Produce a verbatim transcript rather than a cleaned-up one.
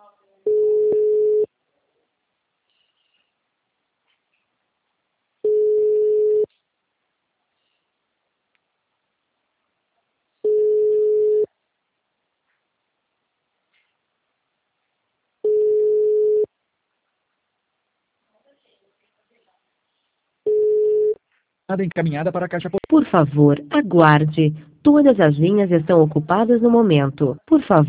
Encaminhada para a caixa. Por favor, aguarde. Todas as linhas estão ocupadas no momento. Por favor.